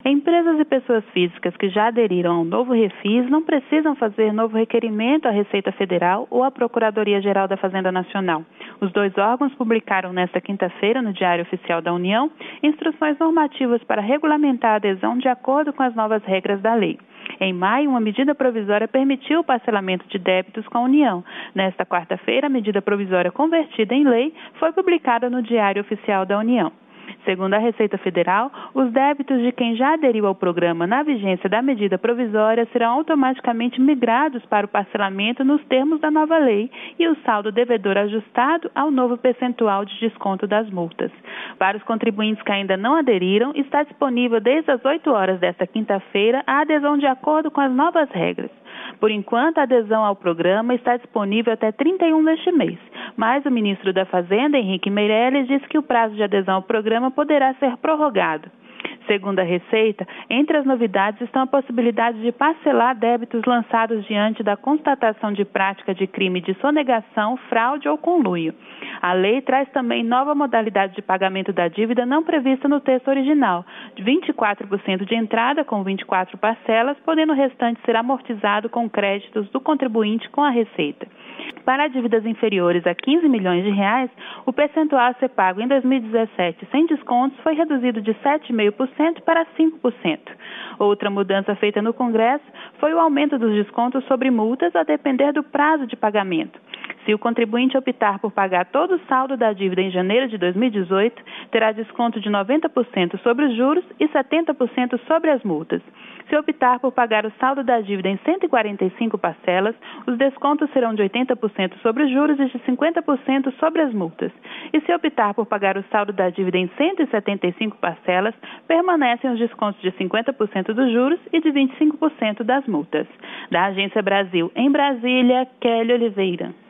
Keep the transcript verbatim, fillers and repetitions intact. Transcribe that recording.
Empresas e pessoas físicas que já aderiram ao novo Refis não precisam fazer novo requerimento à Receita Federal ou à Procuradoria-Geral da Fazenda Nacional. Os dois órgãos publicaram nesta quinta-feira, no Diário Oficial da União, instruções normativas para regulamentar a adesão de acordo com as novas regras da lei. Em maio, uma medida provisória permitiu o parcelamento de débitos com a União. Nesta quarta-feira, a medida provisória convertida em lei foi publicada no Diário Oficial da União. Segundo a Receita Federal, os débitos de quem já aderiu ao programa na vigência da medida provisória serão automaticamente migrados para o parcelamento nos termos da nova lei e o saldo devedor ajustado ao novo percentual de desconto das multas. Para os contribuintes que ainda não aderiram, está disponível desde as oito horas desta quinta-feira a adesão de acordo com as novas regras. Por enquanto, a adesão ao programa está disponível até trinta e um deste mês, mas o ministro da Fazenda, Henrique Meirelles, disse que o prazo de adesão ao programa poderá ser prorrogado. Segundo a Receita, entre as novidades estão a possibilidade de parcelar débitos lançados diante da constatação de prática de crime de sonegação, fraude ou conluio. A lei traz também nova modalidade de pagamento da dívida não prevista no texto original, de vinte e quatro por cento de entrada com vinte e quatro parcelas, podendo o restante ser amortizado com créditos do contribuinte com a Receita. Para dívidas inferiores a quinze milhões de reais, o percentual a ser pago em dois mil e dezessete sem descontos foi reduzido de sete vírgula cinco por cento para cinco por cento. Outra mudança feita no Congresso foi o aumento dos descontos sobre multas a depender do prazo de pagamento. Se o contribuinte optar por pagar todo o saldo da dívida em janeiro de dois mil e dezoito, terá desconto de noventa por cento sobre os juros e setenta por cento sobre as multas. Se optar por pagar o saldo da dívida em cento e quarenta e cinco parcelas, os descontos serão de oitenta por cento sobre os juros e de cinquenta por cento sobre as multas. E se optar por pagar o saldo da dívida em cento e setenta e cinco parcelas, permanecem os descontos de cinquenta por cento dos juros e de vinte e cinco por cento das multas. Da Agência Brasil, em Brasília, Kelly Oliveira.